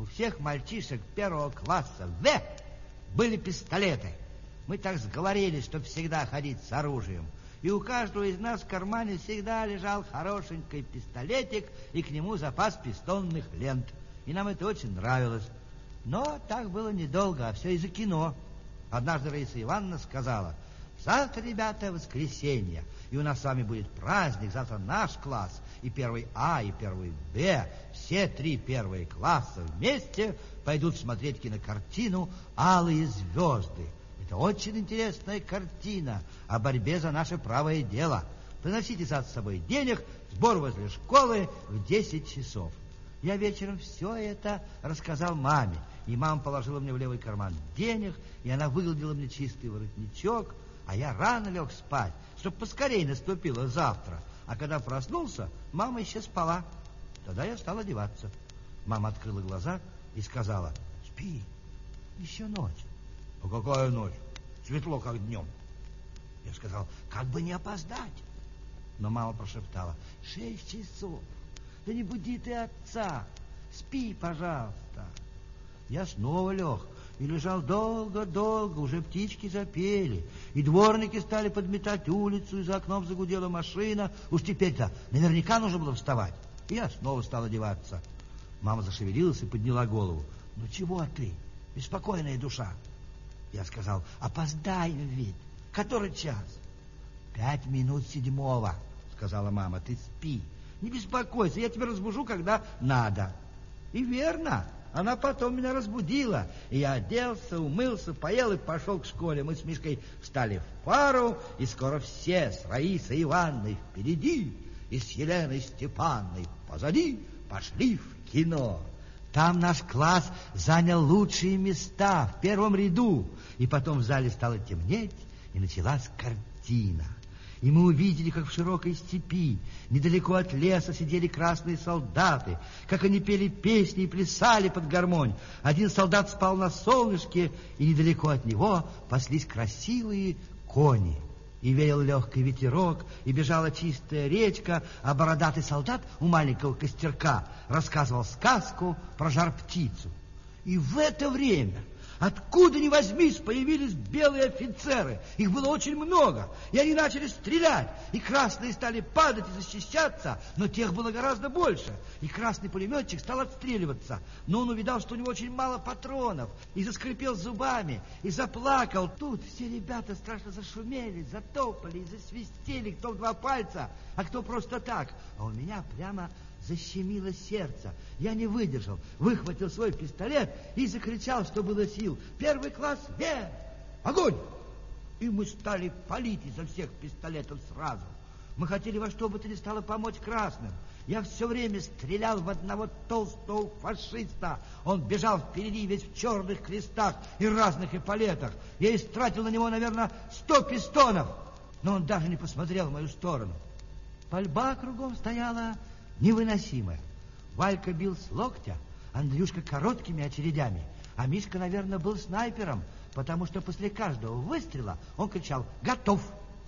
всех мальчишек первого класса В были пистолеты. Мы так сговорились, чтобы всегда ходить с оружием. И у каждого из нас в кармане всегда лежал хорошенький пистолетик, и к нему запас пистонных лент. И нам это очень нравилось. Но так было недолго, а все из-за кино. Однажды Раиса Ивановна сказала: завтра, ребята, воскресенье, и у нас с вами будет праздник. Завтра наш класс, и первый А, и первый Б, все 3 первые класса вместе пойдут смотреть кинокартину «Алые звезды». Это очень интересная картина о борьбе за наше правое дело. Приносите с собой денег, сбор возле школы в 10 часов. Я вечером все это рассказал маме, и мама положила мне в левый карман денег, и она выгладила мне чистый воротничок, а я рано лег спать, чтобы поскорее наступило завтра. А когда проснулся, мама еще спала. Тогда я стал одеваться. Мама открыла глаза и сказала: спи, еще ночь. А какая ночь? Светло, как днем. Я сказал: как бы не опоздать. Но мама прошептала: 6 часов. Да не буди ты отца. Спи, пожалуйста. Я снова лег и лежал долго-долго. Уже птички запели, и дворники стали подметать улицу, и за окном загудела машина. Уж теперь-то наверняка нужно было вставать. И я снова стал одеваться. Мама зашевелилась и подняла голову. Ну чего ты, беспокойная душа? Я сказал: опоздаем ведь. Который час? 5 минут 7, сказала мама. Ты спи, не беспокойся, я тебя разбужу, когда надо. И верно, она потом меня разбудила. И я оделся, умылся, поел и пошел к школе. Мы с Мишкой встали в пару, и скоро все с Раисой Ивановной впереди и с Еленой Степановной позади пошли в кино. Там наш класс занял лучшие места в первом ряду. И потом в зале стало темнеть, и началась картина. И мы увидели, как в широкой степи, недалеко от леса, сидели красные солдаты, как они пели песни и плясали под гармонь. Один солдат спал на солнышке, и недалеко от него паслись красивые кони. И веял легкий ветерок, и бежала чистая речка, а бородатый солдат у маленького костерка рассказывал сказку про жар-птицу. И в это время, откуда ни возьмись, появились белые офицеры. Их было очень много, и они начали стрелять. И красные стали падать и защищаться, но тех было гораздо больше. И красный пулеметчик стал отстреливаться, но он увидал, что у него очень мало патронов, и заскрипел зубами, и заплакал. Тут все ребята страшно зашумели, затопали и засвистели, кто в 2 пальца, а кто просто так. А у меня прямо защемило сердце. Я не выдержал, выхватил свой пистолет и закричал, что было сил: первый класс вверх! Огонь! И мы стали палить изо всех пистолетов сразу. Мы хотели во что бы то ни стало помочь красным. Я все время стрелял в одного толстого фашиста. Он бежал впереди весь в черных крестах и разных эполетах. Я истратил на него, наверное, 100 пистонов, но он даже не посмотрел в мою сторону. Пальба кругом стояла невыносимая. Валька бил с локтя, Андрюшка короткими очередями, а Мишка, наверное, был снайпером, потому что после каждого выстрела он кричал «Готов!».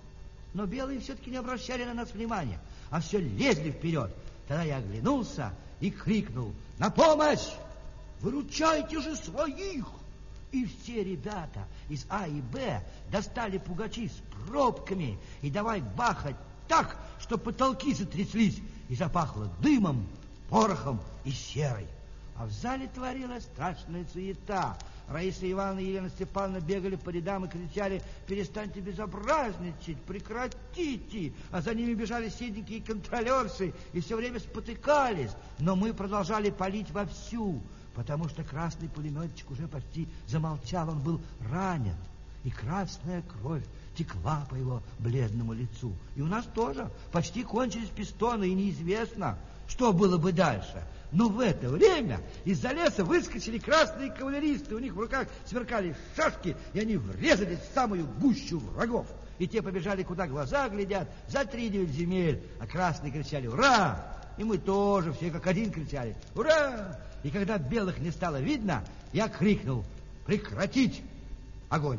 Но белые все-таки не обращали на нас внимания, а все лезли вперед. Тогда я оглянулся и крикнул: «На помощь! Выручайте же своих!». И все ребята из А и Б достали пугачи с пробками и давай бахать так, что потолки затряслись, и запахло дымом, порохом и серой. А в зале творилась страшная суета. Раиса Ивановна и Елена Степановна бегали по рядам и кричали: «Перестаньте безобразничать, прекратите!». А за ними бежали седенькие контролерши и все время спотыкались. Но мы продолжали палить вовсю, потому что красный пулеметчик уже почти замолчал, он был ранен, и красная кровь текла по его бледному лицу. И у нас тоже почти кончились пистоны, и неизвестно, что было бы дальше. Но в это время из-за леса выскочили красные кавалеристы. У них в руках сверкали шашки, и они врезались в самую гущу врагов. И те побежали, куда глаза глядят, за 3-9 земель. А красные кричали «Ура!». И мы тоже все как один кричали «Ура!». И когда белых не стало видно, я крикнул: «Прекратить огонь!».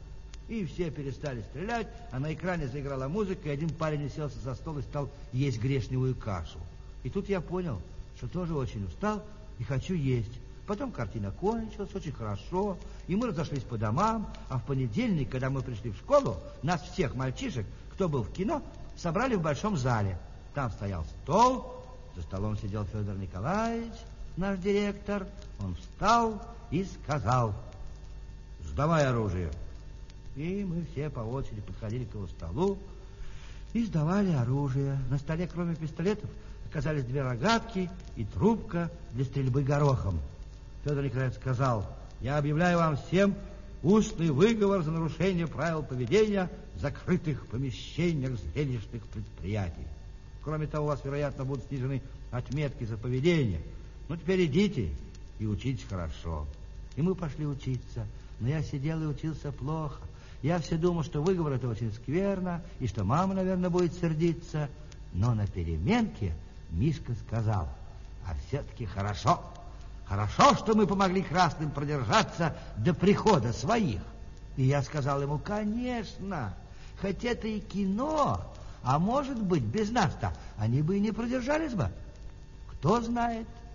И все перестали стрелять, а на экране заиграла музыка, и один парень уселся за стол и стал есть гречневую кашу. И тут я понял, что тоже очень устал и хочу есть. Потом картина кончилась очень хорошо, и мы разошлись по домам, а в понедельник, когда мы пришли в школу, нас всех мальчишек, кто был в кино, собрали в большом зале. Там стоял стол, за столом сидел Федор Николаевич, наш директор. Он встал и сказал: «Сдавай оружие». И мы все по очереди подходили к его столу и сдавали оружие. На столе, кроме пистолетов, оказались 2 рогатки и трубка для стрельбы горохом. Федор Николаевич сказал: «Я объявляю вам всем устный выговор за нарушение правил поведения в закрытых помещениях зрелищных предприятий. Кроме того, у вас, вероятно, будут снижены отметки за поведение. Ну, теперь идите и учитесь хорошо». И мы пошли учиться. Но я сидел и учился плохо. Я все думал, что выговор это очень скверно, и что мама, наверное, будет сердиться. Но на переменке Мишка сказал: «А все-таки хорошо. Хорошо, что мы помогли красным продержаться до прихода своих». И я сказал ему: «Конечно, хоть это и кино, а может быть, без нас-то они бы и не продержались бы. Кто знает».